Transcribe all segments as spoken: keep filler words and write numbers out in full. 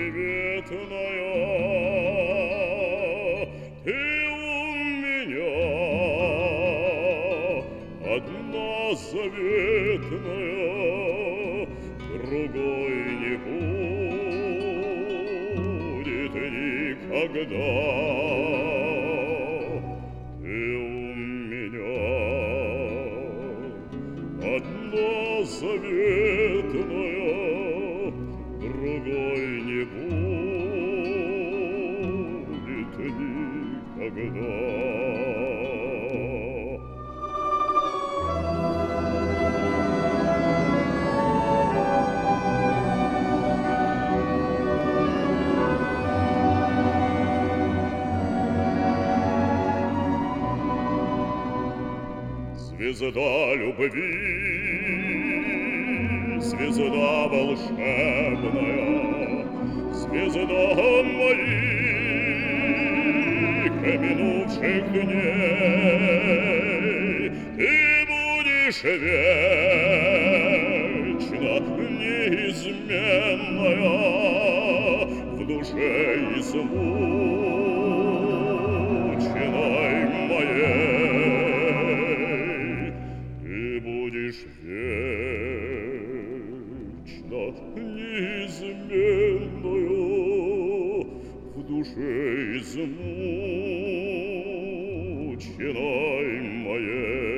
заветная, ты у меня одна заветная, другой не будет никогда. Ты у меня одна заветная, другой не будет никогда. Звезда любви, звезда волшебная, звезда моих минувших дней, ты будешь вечно неизменная в душе измученной моей. Ты будешь вечно неизменную в душе измученной моей.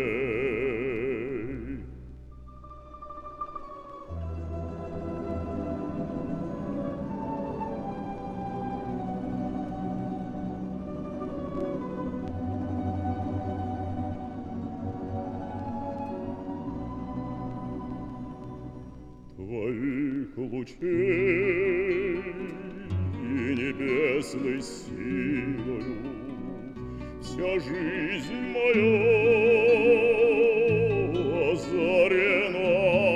Твоих лучей и небесной силою вся жизнь моя озарена.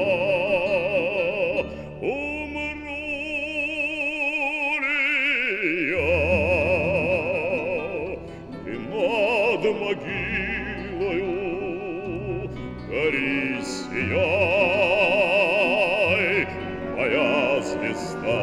Умру ли я, и над могилою гори сияй, моя звезда.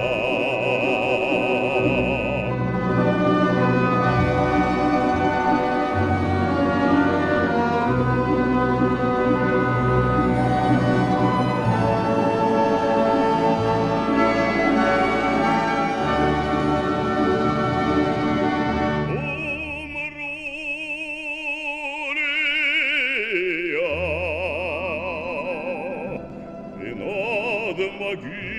Умру ли я, и над могилою